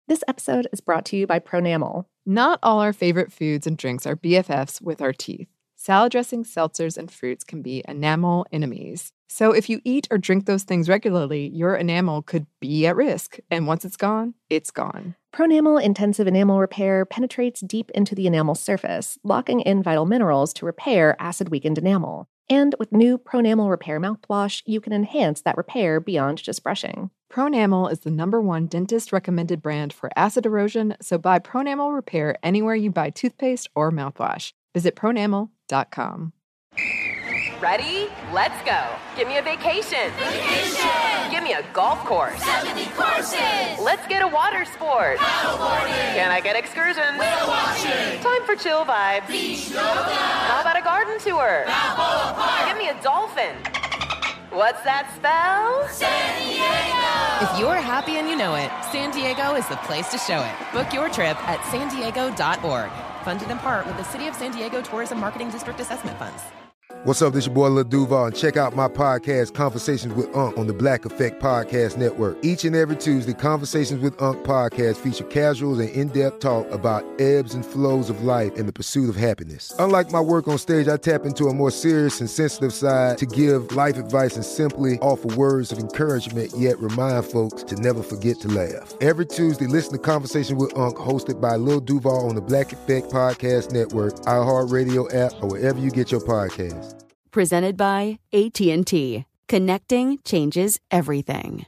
This episode is brought to you by Pronamel. Not all our favorite foods and drinks are BFFs with our teeth. Salad dressings, seltzers, and fruits can be enamel enemies. So if you eat or drink those things regularly, your enamel could be at risk. And once it's gone, it's gone. Pronamel Intensive Enamel Repair penetrates deep into the enamel surface, locking in vital minerals to repair acid-weakened enamel. And with new Pronamel Repair mouthwash, you can enhance that repair beyond just brushing. Pronamel is the #1 dentist-recommended brand for acid erosion, so buy Pronamel Repair anywhere you buy toothpaste or mouthwash. Visit pronamel.com. Ready? Let's go. Give me a vacation. Vacation! Give me a golf course. 70 courses! Let's get a water sport. Paddleboarding! Can I get excursions? Whale watching! Time for chill vibes. Beach yoga! How about a garden tour? Balboa Park! Give me a dolphin. What's that spell? San Diego! If you're happy and you know it, San Diego is the place to show it. Book your trip at sandiego.org. Funded in part with the City of San Diego Tourism Marketing District Assessment Funds. What's up, this your boy Lil Duval, and check out my podcast, Conversations with Unc, on the Black Effect Podcast Network. Each and every Tuesday, Conversations with Unc podcast feature casuals and in-depth talk about ebbs and flows of life and the pursuit of happiness. Unlike my work on stage, I tap into a more serious and sensitive side to give life advice and simply offer words of encouragement, yet remind folks to never forget to laugh. Every Tuesday, listen to Conversation with Unc, hosted by Lil Duval on the Black Effect Podcast Network, iHeartRadio app, or wherever you get your podcasts. Presented by AT&T. Connecting changes everything.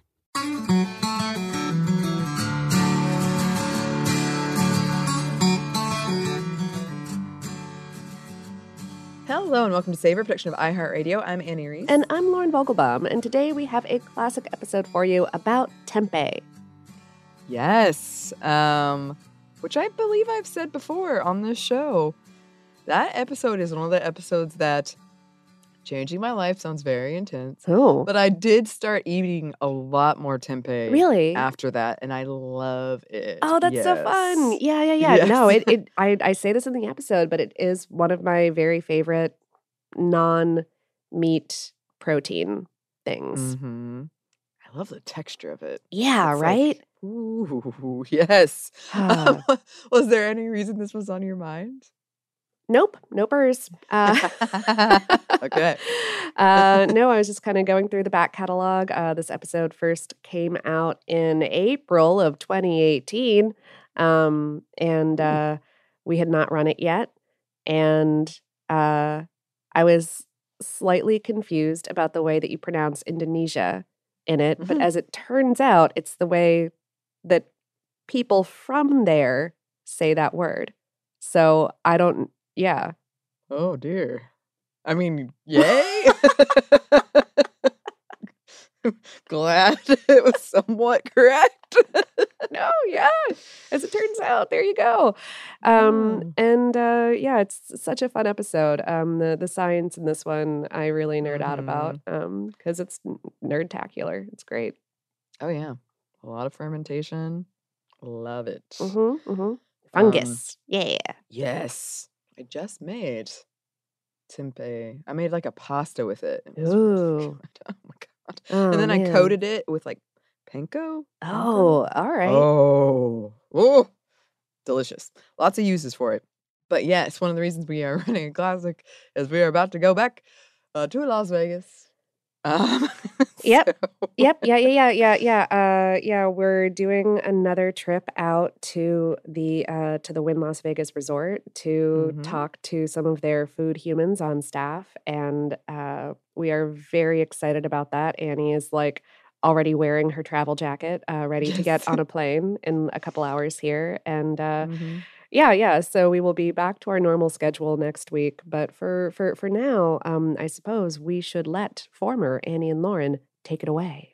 Hello and welcome to Savor, production of iHeartRadio. I'm Annie Reese. And I'm Lauren Vogelbaum, and today we have a classic episode for you about tempeh. Yes, which I believe I've said before on this show. That episode is one of the episodes that changing my life sounds very intense. Oh. But I did start eating a lot more tempeh Really? after that, and I love it. Oh, that's so fun. Yeah. Yes. No, I say this in the episode, but it is one of my very favorite non-meat protein things. Mm-hmm. I love the texture of it. Yeah, It's right? like, ooh, yes. Was there any reason this was on your mind? Nope, no burrs. Okay. No, I was just kind of going through the back catalog. This episode first came out in April of 2018, and we had not run it yet. And I was slightly confused about the way that you pronounce Indonesia in it. But as it turns out, it's the way that people from there say that word. So I don't... Yeah. Oh, dear. I mean, yay. Glad it was somewhat correct. No, yeah. As it turns out, there you go. Yeah, it's such a fun episode. The science in this one, I really nerd out about because it's nerdtacular. It's great. Oh, yeah. A lot of fermentation. Love it. Fungus. Yeah. Yes. I just made tempeh. I made like a pasta with it. It was Ooh. really good. Oh my god! Oh, and then I man. coated it with like panko. Oh, all right. Oh, delicious! Lots of uses for it. But yes, one of the reasons we are running a classic is we are about to go back to Las Vegas. Yep. so- Yep. Yeah. We're doing another trip out to the Wynn Las Vegas Resort to Mhm. talk to some of their food humans on staff, and we are very excited about that. Annie is like already wearing her travel jacket, ready to get Yes. on a plane in a couple hours here, and Mhm. yeah. So we will be back to our normal schedule next week. But for now, I suppose we should let former Annie and Lauren take it away.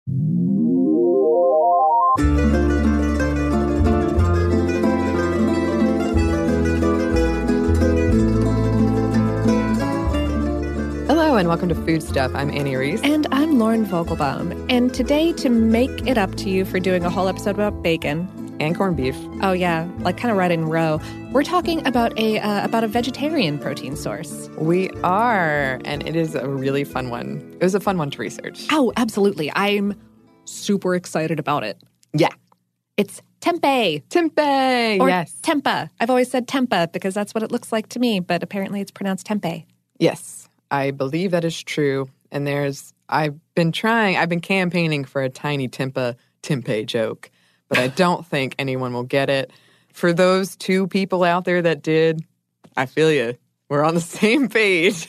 Hello and welcome to Food Stuff. I'm Annie Reese. And I'm Lauren Vogelbaum. And today, to make it up to you for doing a whole episode about bacon, And corned beef. oh yeah, like kind of right in a row, we're talking about a vegetarian protein source. We are, and it is a really fun one. It was a fun one to research. Oh, absolutely. I'm super excited about it. Yeah. It's Tempeh. Tempeh, Or yes. Tempa. I've always said Tempa because that's what it looks like to me, but apparently it's pronounced Tempeh. Yes, I believe that is true. And I've been campaigning for a tiny tempeh joke, but I don't think anyone will get it. For those 2 people out there that did, I feel you. We're on the same page.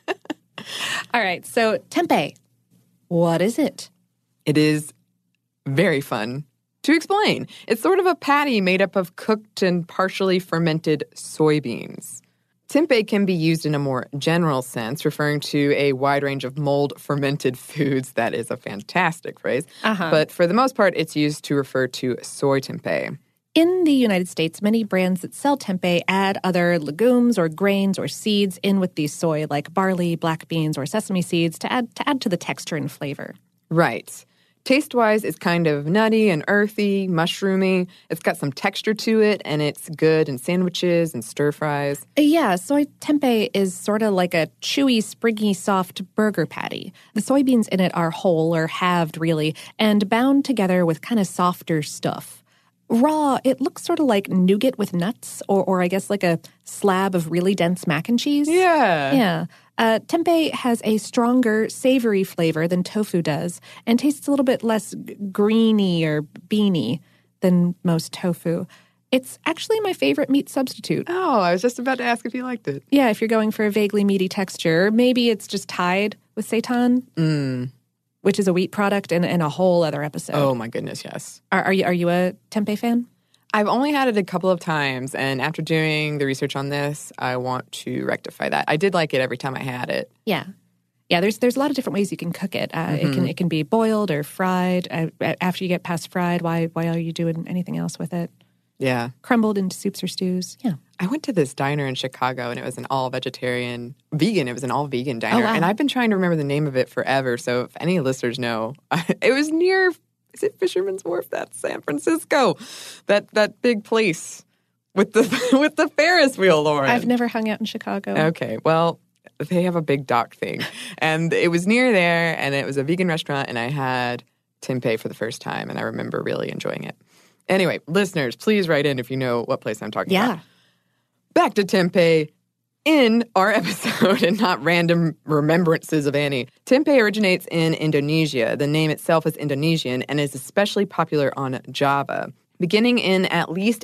All right, so tempeh. What is it? It is very fun to explain. It's sort of a patty made up of cooked and partially fermented soybeans. Tempeh can be used in a more general sense, referring to a wide range of mold-fermented foods. That is a fantastic phrase. But for the most part, it's used to refer to soy tempeh. In the United States, many brands that sell tempeh add other legumes or grains or seeds in with the soy, like barley, black beans, or sesame seeds, to add to the texture and flavor. Right. Taste-wise, it's kind of nutty and earthy, mushroomy. It's got some texture to it, and it's good in sandwiches and stir-fries. Yeah, soy tempeh is sort of like a chewy, springy, soft burger patty. The soybeans in it are whole or halved, really, and bound together with kind of softer stuff. Raw, it looks sort of like nougat with nuts, or I guess like a slab of really dense mac and cheese. Yeah. Yeah. Tempeh has a stronger, savory flavor than tofu does, and tastes a little bit less greeny or beany than most tofu. It's actually my favorite meat substitute. Oh, I was just about to ask if you liked it. Yeah, if you're going for a vaguely meaty texture, maybe it's just tied with seitan, which is a wheat product in a whole other episode. Oh my goodness, yes. Are you a tempeh fan? I've only had it a couple of times, and after doing the research on this, I want to rectify that. I did like it every time I had it. Yeah. Yeah, there's a lot of different ways you can cook it. It can be boiled or fried. After you get past fried, why are you doing anything else with it? Yeah. Crumbled into soups or stews. Yeah. I went to this diner in Chicago, and it was an all-vegan. It was an all-vegan diner. Oh, wow. And I've been trying to remember the name of it forever, so if any listeners know, it was near, is it Fisherman's Wharf? That's San Francisco. That big place with the Ferris wheel, Lauren. I've never hung out in Chicago. Okay, well, they have a big dock thing. And it was near there, and it was a vegan restaurant, and I had tempeh for the first time, and I remember really enjoying it. Anyway, listeners, please write in if you know what place I'm talking about. Back to tempeh in our episode and not random remembrances of Annie. Tempeh originates in Indonesia. The name itself is Indonesian and is especially popular on Java. Beginning in at least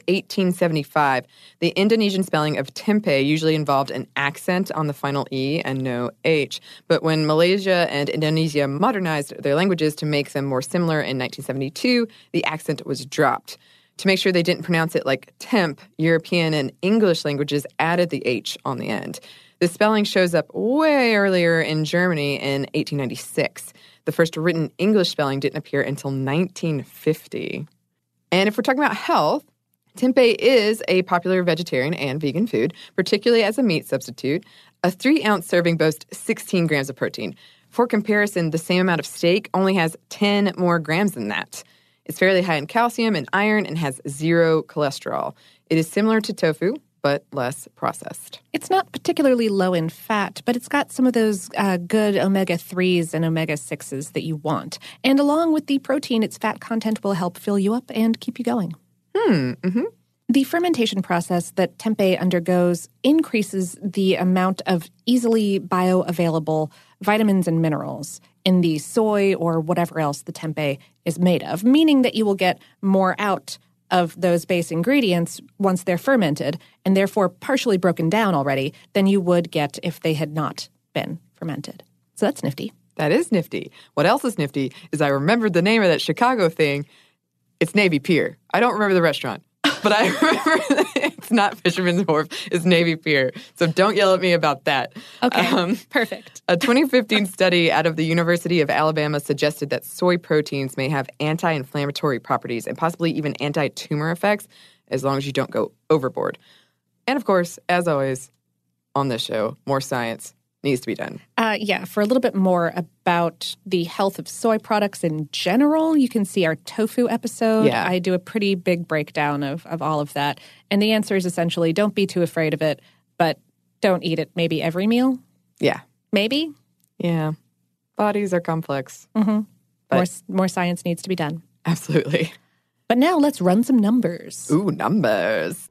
1875, the Indonesian spelling of tempeh usually involved an accent on the final E and no H. But when Malaysia and Indonesia modernized their languages to make them more similar in 1972, the accent was dropped. To make sure they didn't pronounce it like temp, European and English languages added the H on the end. The spelling shows up way earlier in Germany in 1896. The first written English spelling didn't appear until 1950. And if we're talking about health, tempeh is a popular vegetarian and vegan food, particularly as a meat substitute. A 3-ounce serving boasts 16 grams of protein. For comparison, the same amount of steak only has 10 more grams than that. It's fairly high in calcium and iron and has 0 cholesterol. It is similar to tofu, but less processed. It's not particularly low in fat, but it's got some of those good omega-3s and omega-6s that you want. And along with the protein, its fat content will help fill you up and keep you going. The fermentation process that tempeh undergoes increases the amount of easily bioavailable vitamins and minerals in the soy or whatever else the tempeh is made of, meaning that you will get more out of those base ingredients once they're fermented and therefore partially broken down already than you would get if they had not been fermented. So that's nifty. That is nifty. What else is nifty is I remembered the name of that Chicago thing. It's Navy Pier. I don't remember the restaurant, but I remember it's not Fisherman's Wharf. It's Navy Pier. So don't yell at me about that. Okay, perfect. A 2015 study out of the University of Alabama suggested that soy proteins may have anti-inflammatory properties and possibly even anti-tumor effects as long as you don't go overboard. And of course, as always, on this show, more science needs to be done. For a little bit more about the health of soy products in general, you can see our tofu episode. Yeah. I do a pretty big breakdown of all of that. And the answer is essentially don't be too afraid of it, but don't eat it maybe every meal. Yeah. Maybe. Yeah. Bodies are complex. Mm-hmm. But- More science needs to be done. Absolutely. But now let's run some numbers. Ooh, numbers.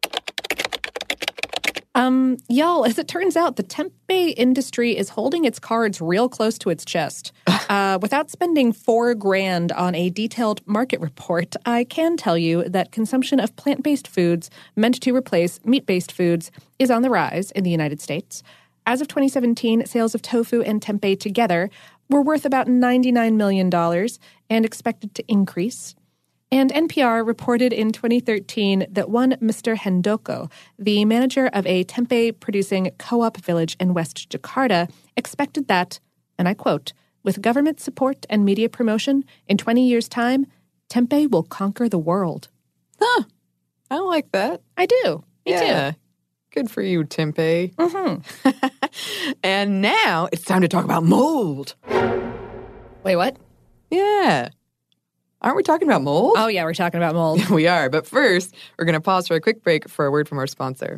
Y'all, as it turns out, the tempeh industry is holding its cards real close to its chest. Without spending $4,000 on a detailed market report, I can tell you that consumption of plant-based foods meant to replace meat-based foods is on the rise in the United States. As of 2017, sales of tofu and tempeh together were worth about $99 million and expected to increase. And NPR reported in 2013 that one Mr. Hendoko, the manager of a tempeh-producing co-op village in West Jakarta, expected that, and I quote, "With government support and media promotion, in 20 years' time, tempeh will conquer the world." Huh. I like that. I do. Me too. Good for you, tempeh. Mm-hmm. And now it's time to talk about mold. Wait, what? Yeah. Aren't we talking about mold? Oh, yeah, we're talking about mold. We are. But first, we're going to pause for a quick break for a word from our sponsor.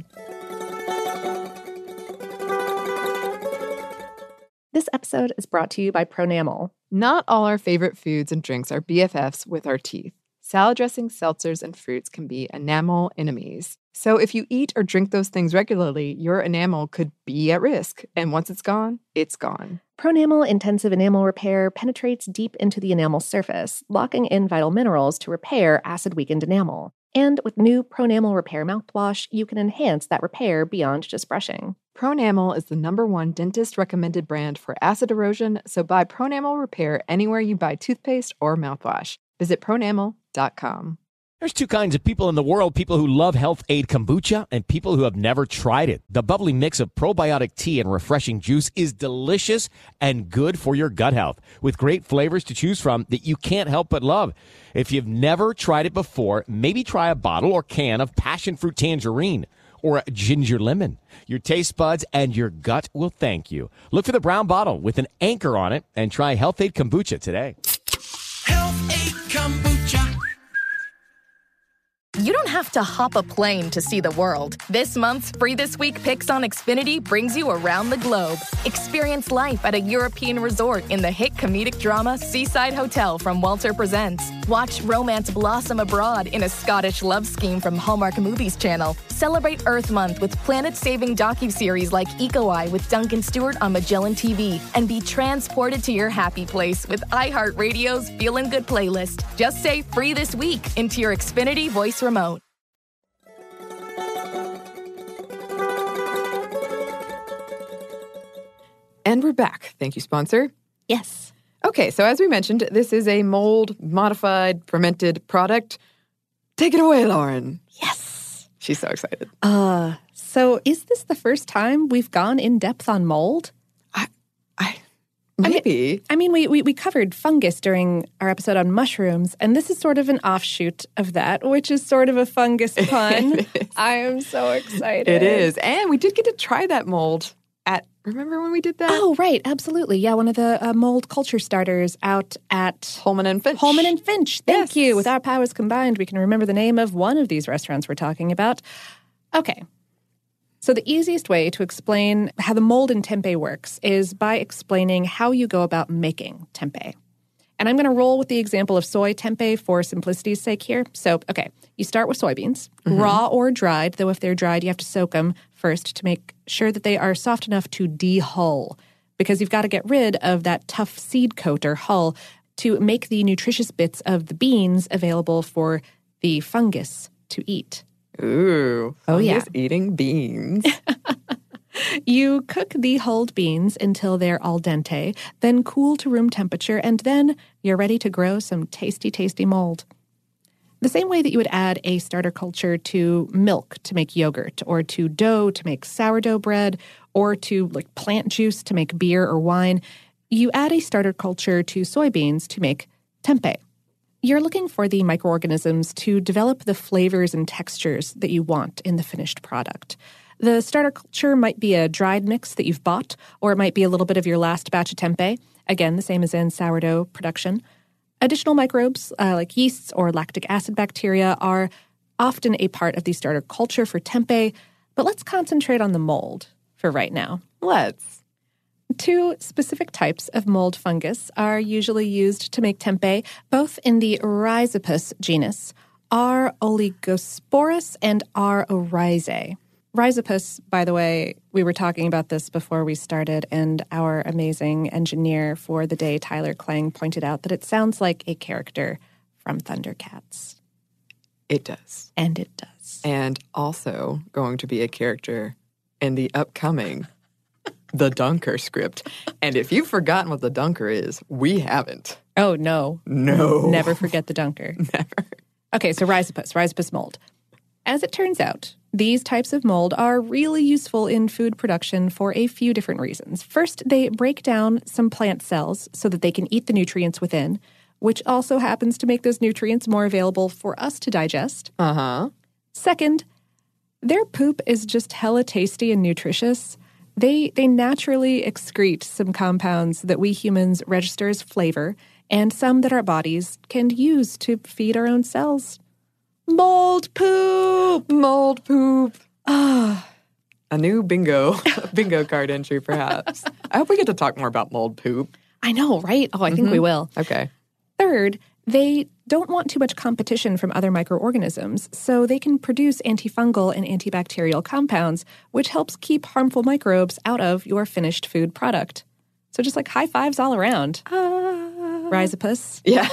This episode is brought to you by Pronamel. Not all our favorite foods and drinks are BFFs with our teeth. Salad dressings, seltzers, and fruits can be enamel enemies. So if you eat or drink those things regularly, your enamel could be at risk. And once it's gone, it's gone. Pronamel Intensive Enamel Repair penetrates deep into the enamel surface, locking in vital minerals to repair acid-weakened enamel. And with new Pronamel Repair mouthwash, you can enhance that repair beyond just brushing. Pronamel is the #1 dentist-recommended brand for acid erosion, so buy Pronamel Repair anywhere you buy toothpaste or mouthwash. Visit pronamel.com. There's two kinds of people in the world, people who love Health Aid Kombucha and people who have never tried it. The bubbly mix of probiotic tea and refreshing juice is delicious and good for your gut health, with great flavors to choose from that you can't help but love. If you've never tried it before, maybe try a bottle or can of passion fruit tangerine or a ginger lemon. Your taste buds and your gut will thank you. Look for the brown bottle with an anchor on it and try Health Aid Kombucha today. Health Aid Kombucha. You don't have to hop a plane to see the world. This month's Free This Week Picks on Xfinity brings you around the globe. Experience life at a European resort in the hit comedic drama Seaside Hotel from Walter Presents. Watch romance blossom abroad in a Scottish love scheme from Hallmark Movies Channel. Celebrate Earth Month with planet-saving docuseries like Eco Eye with Duncan Stewart on Magellan TV. And be transported to your happy place with iHeartRadio's Feelin' Good playlist. Just say Free This Week into your Xfinity voice remote. And we're back. Thank you, sponsor. Yes. Okay, so as we mentioned, this is a mold-modified, fermented product. Take it away, Lauren. Yes. She's so excited. So is this the first time we've gone in depth on mold? Maybe. I mean, we covered fungus during our episode on mushrooms, and this is sort of an offshoot of that, which is sort of a fungus pun. I am so excited. It is. And we did get to try that mold remember when we did that? Oh, right. Absolutely. Yeah, one of the mold culture starters out at Holman and Finch. Holman and Finch. Thank Yes. you. With our powers combined, we can remember the name of one of these restaurants we're talking about. Okay. So the easiest way to explain how the mold in tempeh works is by explaining how you go about making tempeh. And I'm going to roll with the example of soy tempeh for simplicity's sake here. So, okay, you start with soybeans, raw or dried, though if they're dried, you have to soak them first to make sure that they are soft enough to dehull, because you've got to get rid of that tough seed coat or hull to make the nutritious bits of the beans available for the fungus to eat. Ooh. Oh, yeah. Fungus eating beans. You cook the hulled beans until they're al dente, then cool to room temperature, and then you're ready to grow some tasty, tasty mold. The same way that you would add a starter culture to milk to make yogurt, or to dough to make sourdough bread, or to plant juice to make beer or wine, you add a starter culture to soybeans to make tempeh. You're looking for the microorganisms to develop the flavors and textures that you want in the finished product. The starter culture might be a dried mix that you've bought, or it might be a little bit of your last batch of tempeh. Again, the same as in sourdough production. Additional microbes, like yeasts or lactic acid bacteria, are often a part of the starter culture for tempeh, but let's concentrate on the mold for right now. Let's. Two specific types of mold fungus are usually used to make tempeh, both in the Rhizopus genus, R. oligosporus and R. oryzae. Rhizopus, by the way, we were talking about this before we started, and our amazing engineer for the day, Tyler Klang, pointed out that it sounds like a character from Thundercats. It does. And it does. And also going to be a character in the upcoming The Dunker script. And if you've forgotten what The Dunker is, we haven't. Oh, no. No. Never forget the Dunker. Never. Okay, so rhizopus mold. As it turns out, these types of mold are really useful in food production for a few different reasons. First, they break down some plant cells so that they can eat the nutrients within, which also happens to make those nutrients more available for us to digest. Uh-huh. Second, their poop is just hella tasty and nutritious. They naturally excrete some compounds that we humans register as flavor, and some that our bodies can use to feed our own cells. Mold poop! Mold poop. Ah. A new bingo card entry, perhaps. I hope we get to talk more about mold poop. I know, right? Oh, I think we will. Okay. Third, they don't want too much competition from other microorganisms, so they can produce antifungal and antibacterial compounds, which helps keep harmful microbes out of your finished food product. So just like high fives all around. Rhizopus. Yeah.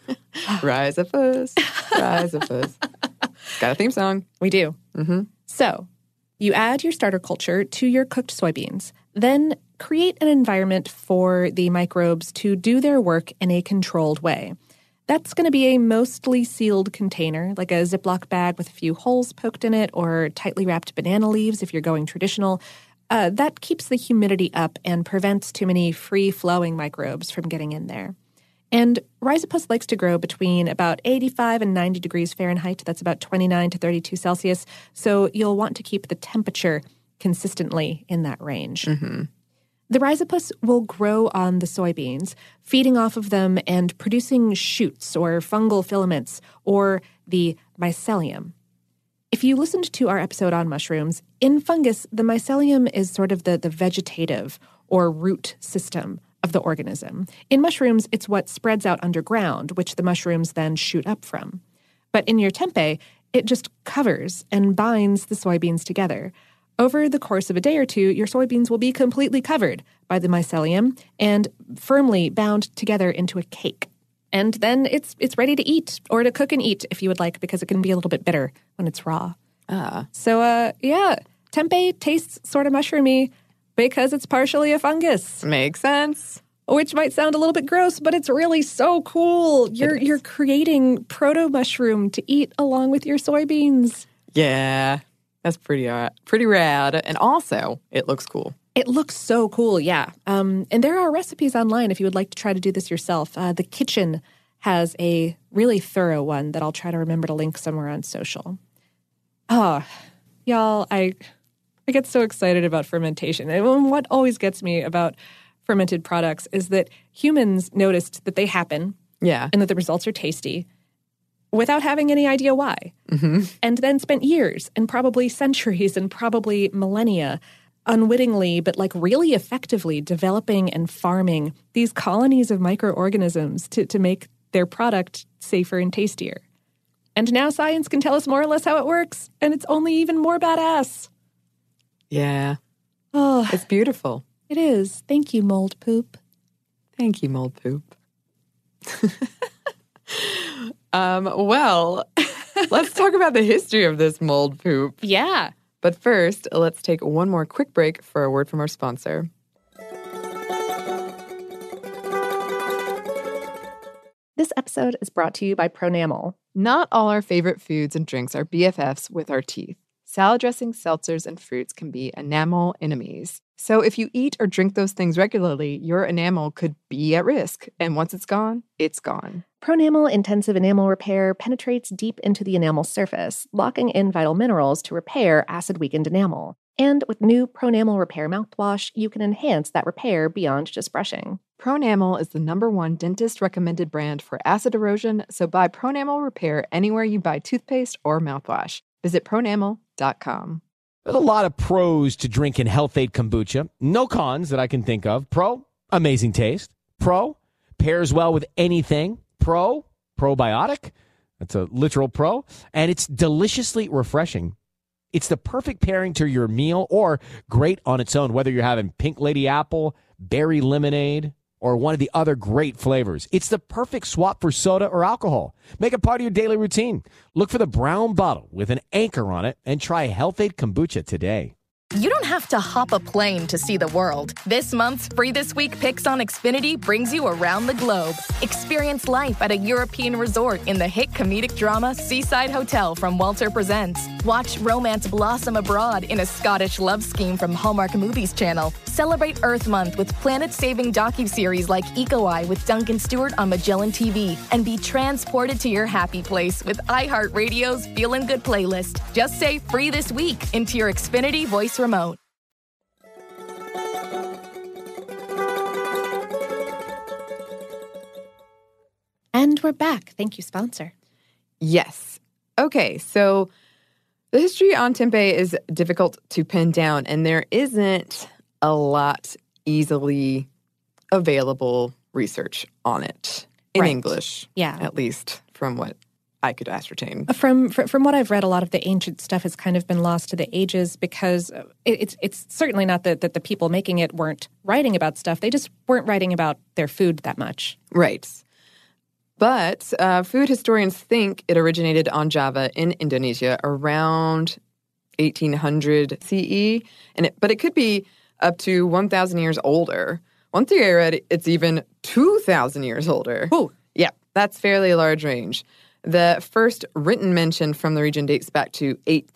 Rhizopus. Rhizopus. Got a theme song. We do. Mm-hmm. So you add your starter culture to your cooked soybeans, then create an environment for the microbes to do their work in a controlled way. That's going to be a mostly sealed container, like a Ziploc bag with a few holes poked in it, or tightly wrapped banana leaves if you're going traditional. That keeps the humidity up and prevents too many free-flowing microbes from getting in there. And Rhizopus likes to grow between about 85 and 90 degrees Fahrenheit. That's about 29 to 32 Celsius. So you'll want to keep the temperature consistently in that range. Mm-hmm. The Rhizopus will grow on the soybeans, feeding off of them and producing shoots or fungal filaments, or the mycelium. If you listened to our episode on mushrooms, in fungus, the mycelium is sort of the vegetative or root system of the organism. In mushrooms, it's what spreads out underground, which the mushrooms then shoot up from. But in your tempeh, it just covers and binds the soybeans together. Over the course of a day or two, your soybeans will be completely covered by the mycelium and firmly bound together into a cake. And then it's ready to eat, or to cook and eat if you would like, because it can be a little bit bitter when it's raw. So, yeah, tempeh tastes sort of mushroomy because it's partially a fungus. Makes sense. Which might sound a little bit gross, but it's really so cool. You're creating proto-mushroom to eat along with your soybeans. Yeah, that's pretty rad. And also, it looks cool. It looks so cool, yeah. And there are recipes online if you would like to try to do this yourself. The Kitchen has a really thorough one that I'll try to remember to link somewhere on social. Oh, y'all, I get so excited about fermentation. And what always gets me about fermented products is that humans noticed that they happen, and that the results are tasty, without having any idea why. Mm-hmm. And then spent years and probably centuries and probably millennia unwittingly, but like really effectively developing and farming these colonies of microorganisms to make their product safer and tastier. And now science can tell us more or less how it works, and it's only even more badass. Yeah. Oh, It's beautiful. it is. Thank you, mold poop. Thank you, mold poop. Well, let's talk about the history of this mold poop. Yeah. But first, let's take one more quick break for a word from our sponsor. This episode is brought to you by Pronamel. Not all our favorite foods and drinks are BFFs with our teeth. Salad dressings, seltzers, and fruits can be enamel enemies. So if you eat or drink those things regularly, your enamel could be at risk. And once it's gone, it's gone. Pronamel Intensive Enamel Repair penetrates deep into the enamel surface, locking in vital minerals to repair acid-weakened enamel. And with new Pronamel Repair mouthwash, you can enhance that repair beyond just brushing. Pronamel is the #1 dentist-recommended brand for acid erosion, so buy Pronamel Repair anywhere you buy toothpaste or mouthwash. Visit pronamel.com. There's a lot of pros to drinking Health-Ade kombucha. No cons that I can think of. Pro, amazing taste. Pro, pairs well with anything. Pro, probiotic. That's a literal pro. And it's deliciously refreshing. It's the perfect pairing to your meal or great on its own, whether you're having pink lady apple, berry lemonade, or one of the other great flavors. It's the perfect swap for soda or alcohol. Make it part of your daily routine. Look for the brown bottle with an anchor on it and try Health-Ade Kombucha today. You don't have to hop a plane to see the world. This month's Free This Week Picks on Xfinity brings you around the globe. Experience life at a European resort in the hit comedic drama Seaside Hotel from Walter Presents. Watch romance blossom abroad in a Scottish love scheme from Hallmark Movies Channel. Celebrate Earth Month with planet-saving docuseries like Eco Eye with Duncan Stewart on Magellan TV. And be transported to your happy place with iHeartRadio's Feelin' Good playlist. Just say Free This Week into your Xfinity voice remote. And we're back. Thank you, sponsor. Yes. Okay, so the history on tempeh is difficult to pin down, and there isn't a lot easily available research on it in English. Yeah. At least from what I could ascertain. From what I've read, a lot of the ancient stuff has kind of been lost to the ages because it's certainly not that the people making it weren't writing about stuff. They just weren't writing about their food that much. Right. But food historians think it originated on Java in Indonesia around 1800 CE, but it could be up to 1,000 years older. One theory I read, it's even 2,000 years older. Oh, yeah, that's fairly a large range. The first written mention from the region dates back to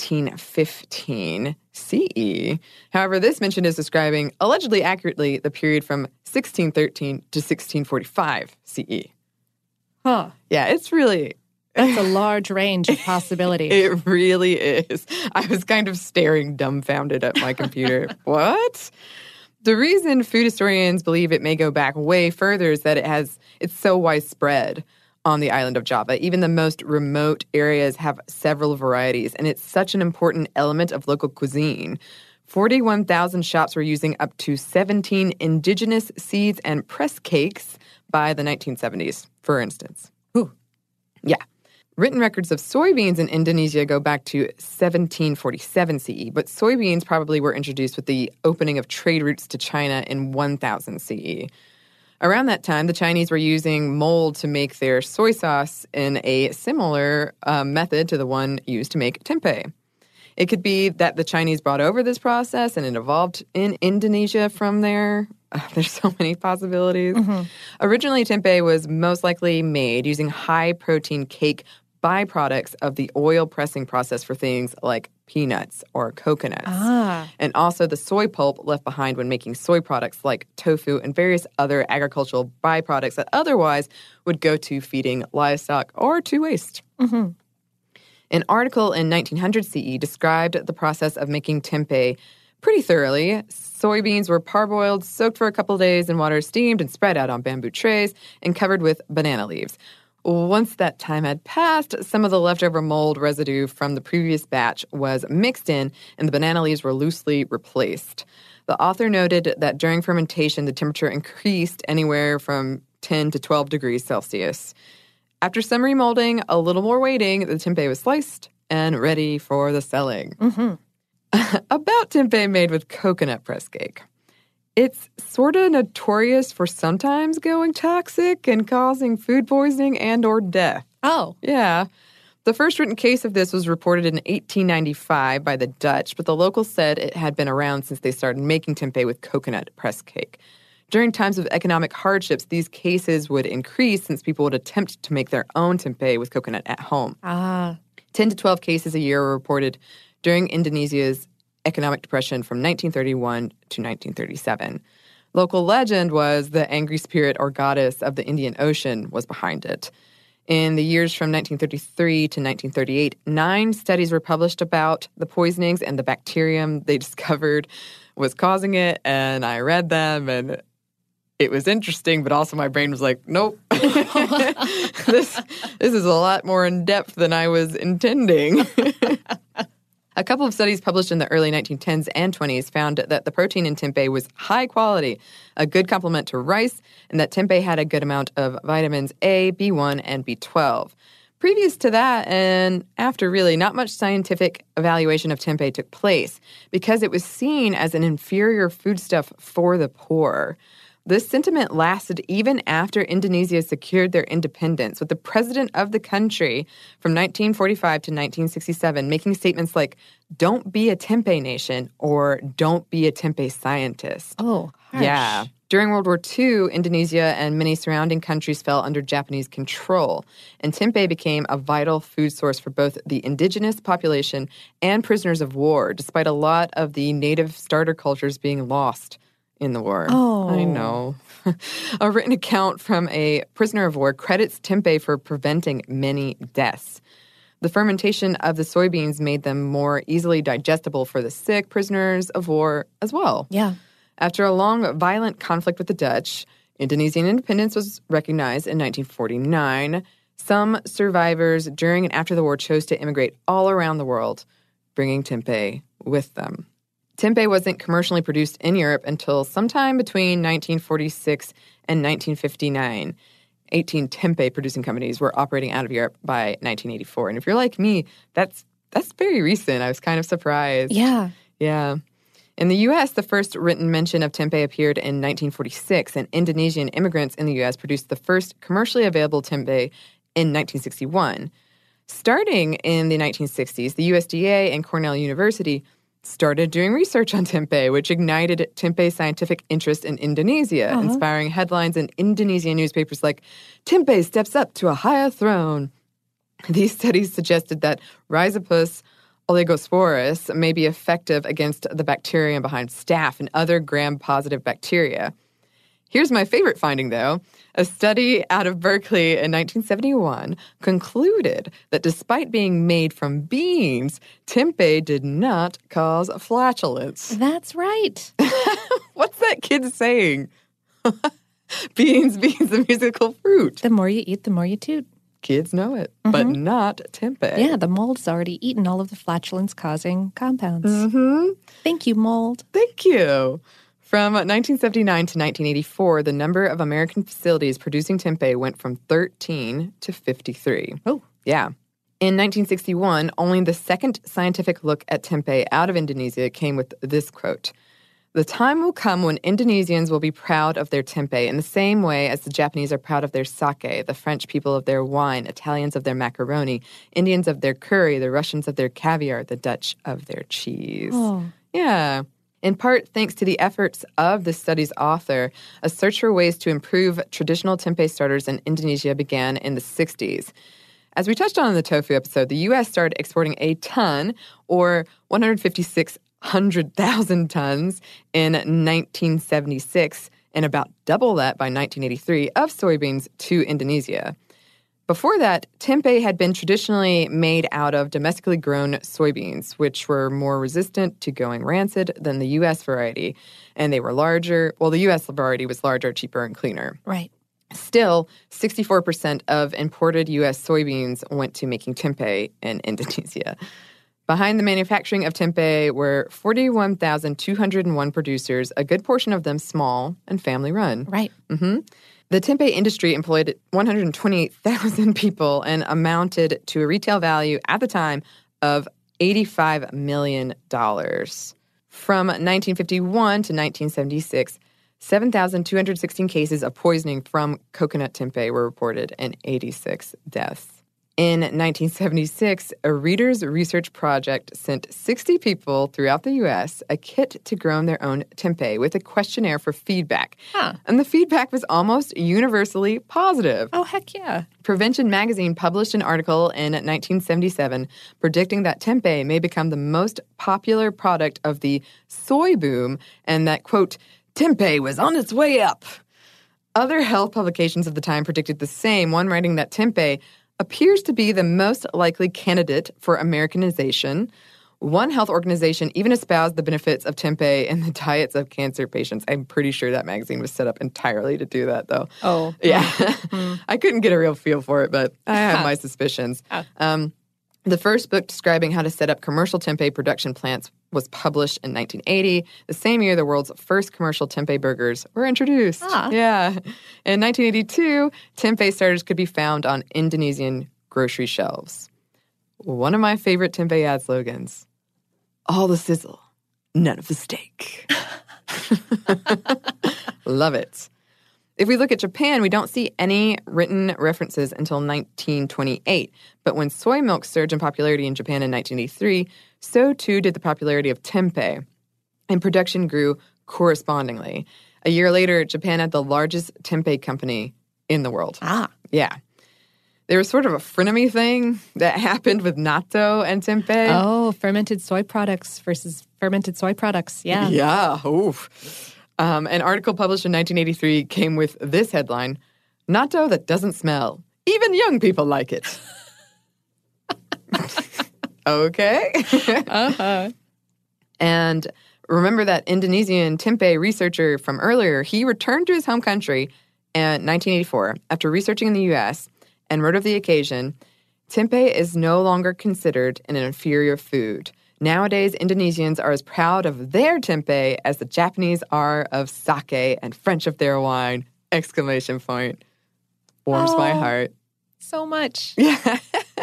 1815 CE. However, this mention is describing, allegedly accurately, the period from 1613 to 1645 CE. Huh. Yeah, it's really... That's a large range of possibilities. It really is. I was kind of staring dumbfounded at my computer. What? The reason food historians believe it may go back way further is that it's so widespread on the island of Java. Even the most remote areas have several varieties, and it's such an important element of local cuisine. 41,000 shops were using up to 17 indigenous seeds and press cakes by the 1970s, for instance. Ooh. Yeah. Written records of soybeans in Indonesia go back to 1747 CE, but soybeans probably were introduced with the opening of trade routes to China in 1000 CE. Around that time, the Chinese were using mold to make their soy sauce in a similar method to the one used to make tempeh. It could be that the Chinese brought over this process and it evolved in Indonesia from there. There's so many possibilities. Mm-hmm. Originally, tempeh was most likely made using high-protein cake byproducts of the oil pressing process for things like peanuts or coconuts. And also the soy pulp left behind when making soy products like tofu and various other agricultural byproducts that otherwise would go to feeding livestock or to waste. Mm-hmm. An article in 1900 CE described the process of making tempeh pretty thoroughly. Soybeans were parboiled, soaked for a couple days in water, steamed, and spread out on bamboo trays and covered with banana leaves. Once that time had passed, some of the leftover mold residue from the previous batch was mixed in, and the banana leaves were loosely replaced. The author noted that during fermentation, the temperature increased anywhere from 10 to 12 degrees Celsius. After some remolding, a little more waiting, the tempeh was sliced and ready for the selling. Mm-hmm. About tempeh made with coconut press cake. It's sort of notorious for sometimes going toxic and causing food poisoning and or death. Oh. Yeah. The first written case of this was reported in 1895 by the Dutch, but the locals said it had been around since they started making tempeh with coconut press cake. During times of economic hardships, these cases would increase since people would attempt to make their own tempeh with coconut at home. 10 to 12 cases a year were reported during Indonesia's economic depression from 1931 to 1937. Local legend was the angry spirit or goddess of the Indian Ocean was behind it. In the years from 1933 to 1938, 9 studies were published about the poisonings and the bacterium they discovered was causing it, and I read them, and it was interesting, but also my brain was like, nope. This is a lot more in-depth than I was intending. A couple of studies published in the early 1910s and 20s found that the protein in tempeh was high quality, a good complement to rice, and that tempeh had a good amount of vitamins A, B1, and B12. Previous to that, and after really, not much scientific evaluation of tempeh took place because it was seen as an inferior foodstuff for the poor. This sentiment lasted even after Indonesia secured their independence, with the president of the country from 1945 to 1967 making statements like, "Don't be a tempeh nation," or "Don't be a tempeh scientist." Oh, harsh. Yeah. During World War II, Indonesia and many surrounding countries fell under Japanese control, and tempeh became a vital food source for both the indigenous population and prisoners of war, despite a lot of the native starter cultures being lost in the war. Oh. I know. A written account from a prisoner of war credits tempeh for preventing many deaths. The fermentation of the soybeans made them more easily digestible for the sick prisoners of war as well. Yeah. After a long, violent conflict with the Dutch, Indonesian independence was recognized in 1949. Some survivors during and after the war chose to immigrate all around the world, bringing tempeh with them. Tempeh wasn't commercially produced in Europe until sometime between 1946 and 1959. 18 tempeh-producing companies were operating out of Europe by 1984. And if you're like me, that's very recent. I was kind of surprised. Yeah. Yeah. In the U.S., the first written mention of tempeh appeared in 1946, and Indonesian immigrants in the U.S. produced the first commercially available tempeh in 1961. Starting in the 1960s, the USDA and Cornell University started doing research on tempeh, which ignited tempeh scientific interest in Indonesia, inspiring headlines in Indonesian newspapers like, "Tempeh steps up to a higher throne." These studies suggested that Rhizopus oligosporus may be effective against the bacterium behind staph and other gram-positive bacteria. Here's my favorite finding, though. A study out of Berkeley in 1971 concluded that despite being made from beans, tempeh did not cause flatulence. That's right. What's that kid saying? Beans, the musical fruit. The more you eat, the more you toot. Kids know it, but not tempeh. Yeah, the mold's already eaten all of the flatulence-causing compounds. Thank you, mold. Thank you. From 1979 to 1984, the number of American facilities producing tempeh went from 13 to 53. Oh. Yeah. In 1961, only the second scientific look at tempeh out of Indonesia came with this quote: "The time will come when Indonesians will be proud of their tempeh in the same way as the Japanese are proud of their sake, the French people of their wine, Italians of their macaroni, Indians of their curry, the Russians of their caviar, the Dutch of their cheese." Oh. Yeah. In part, thanks to the efforts of the study's author, a search for ways to improve traditional tempeh starters in Indonesia began in the 60s. As we touched on in the tofu episode, the U.S. started exporting a ton, or 156,000 tons, in 1976, and about double that by 1983, of soybeans to Indonesia. Before that, tempeh had been traditionally made out of domestically grown soybeans, which were more resistant to going rancid than the U.S. variety, and they were larger. Well, the U.S. variety was larger, cheaper, and cleaner. Right. Still, 64% of imported U.S. soybeans went to making tempeh in Indonesia. Behind the manufacturing of tempeh were 41,201 producers, a good portion of them small and family-run. Right. The tempeh industry employed 128,000 people and amounted to a retail value at the time of $85 million. From 1951 to 1976, 7,216 cases of poisoning from coconut tempeh were reported and 86 deaths. In 1976, a Reader's Research Project sent 60 people throughout the U.S. a kit to grow their own tempeh with a questionnaire for feedback. And the feedback was almost universally positive. Oh, heck yeah. Prevention Magazine published an article in 1977 predicting that tempeh may become the most popular product of the soy boom and that, quote, tempeh was on its way up. Other health publications of the time predicted the same, one writing that tempeh appears to be the most likely candidate for Americanization. One health organization even espoused the benefits of tempeh in the diets of cancer patients. I'm pretty sure that magazine was set up entirely to do that, though. Oh. Yeah. I couldn't get a real feel for it, but I have my suspicions. The first book describing how to set up commercial tempeh production plants was published in 1980, the same year the world's first commercial tempeh burgers were introduced. Yeah. In 1982, tempeh starters could be found on Indonesian grocery shelves. One of my favorite tempeh ad slogans, all the sizzle, none of the steak. Love it. If we look at Japan, we don't see any written references until 1928. But when soy milk surged in popularity in Japan in 1983, so too did the popularity of tempeh, and production grew correspondingly. A year later, Japan had the largest tempeh company in the world. Ah. Yeah. There was sort of a frenemy thing that happened with natto and tempeh. Oh, fermented soy products versus fermented soy products. Yeah. Yeah. Oof. An article published in 1983 came with this headline, "Natto that doesn't smell. Even young people like it." Okay. Uh-huh. And remember that Indonesian tempeh researcher from earlier, he returned to his home country in 1984 after researching in the U.S. and wrote of the occasion, "Tempeh is no longer considered an inferior food. Nowadays, Indonesians are as proud of their tempeh as the Japanese are of sake and French of their wine!" Exclamation point. Warms my heart. So much. Yeah.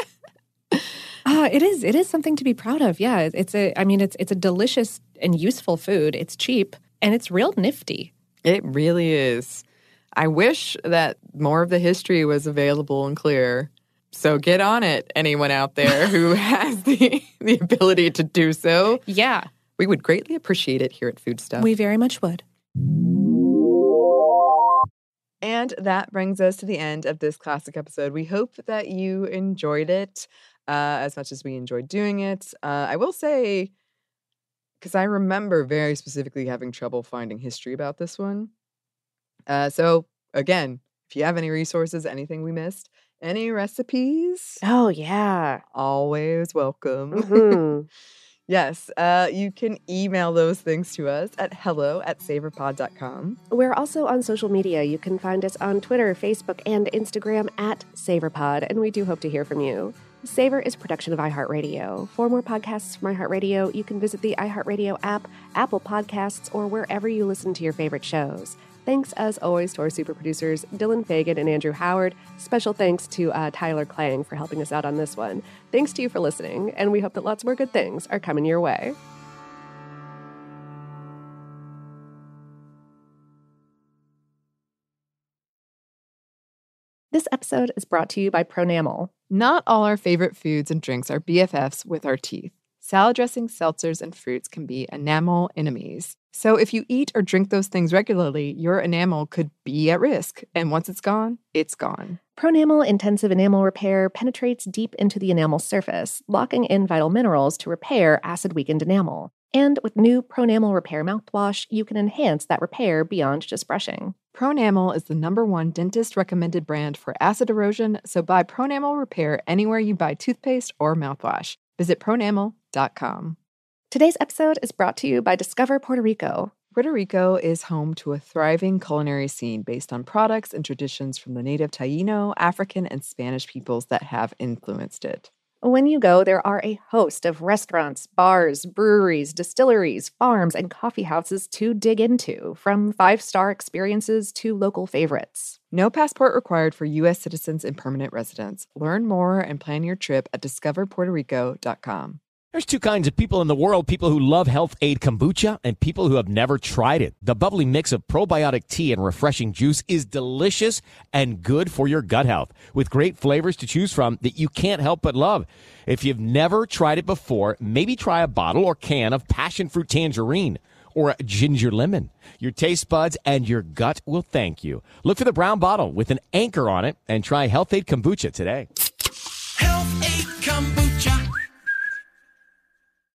It is something to be proud of. Yeah, it's a delicious and useful food. It's cheap and it's real nifty. It really is. I wish that more of the history was available and clear. So get on it, anyone out there who has the ability to do so. Yeah. We would greatly appreciate it here at Food Stuff. We very much would. And that brings us to the end of this classic episode. We hope that you enjoyed it as much as we enjoyed doing it. I will say, because I remember very specifically having trouble finding history about this one. So, again, if you have any resources, anything we missed, any recipes? Oh, yeah. Always welcome. Mm-hmm. Yes, you can email those things to us at hello@savorpod.com. We're also on social media. You can find us on Twitter, Facebook, and Instagram at SavorPod, and we do hope to hear from you. Savor is a production of iHeartRadio. For more podcasts from iHeartRadio, you can visit the iHeartRadio app, Apple Podcasts, or wherever you listen to your favorite shows. Thanks, as always, to our super producers, Dylan Fagan and Andrew Howard. Special thanks to Tyler Klang for helping us out on this one. Thanks to you for listening, and we hope that lots more good things are coming your way. This episode is brought to you by Pronamel. Not all our favorite foods and drinks are BFFs with our teeth. Salad dressings, seltzers, and fruits can be enamel enemies. So if you eat or drink those things regularly, your enamel could be at risk. And once it's gone, it's gone. Pronamel Intensive Enamel Repair penetrates deep into the enamel surface, locking in vital minerals to repair acid-weakened enamel. And with new Pronamel Repair mouthwash, you can enhance that repair beyond just brushing. Pronamel is the #1 dentist-recommended brand for acid erosion, so buy Pronamel Repair anywhere you buy toothpaste or mouthwash. Visit pronamel.com. Today's episode is brought to you by Discover Puerto Rico. Puerto Rico is home to a thriving culinary scene based on products and traditions from the native Taíno, African, and Spanish peoples that have influenced it. When you go, there are a host of restaurants, bars, breweries, distilleries, farms, and coffee houses to dig into, from 5-star experiences to local favorites. No passport required for U.S. citizens and permanent residents. Learn more and plan your trip at discoverpuertorico.com. There's two kinds of people in the world, people who love Health Aid Kombucha and people who have never tried it. The bubbly mix of probiotic tea and refreshing juice is delicious and good for your gut health, with great flavors to choose from that you can't help but love. If you've never tried it before, maybe try a bottle or can of passion fruit tangerine or a ginger lemon. Your taste buds and your gut will thank you. Look for the brown bottle with an anchor on it and try Health Aid Kombucha today. Health Aid Kombucha.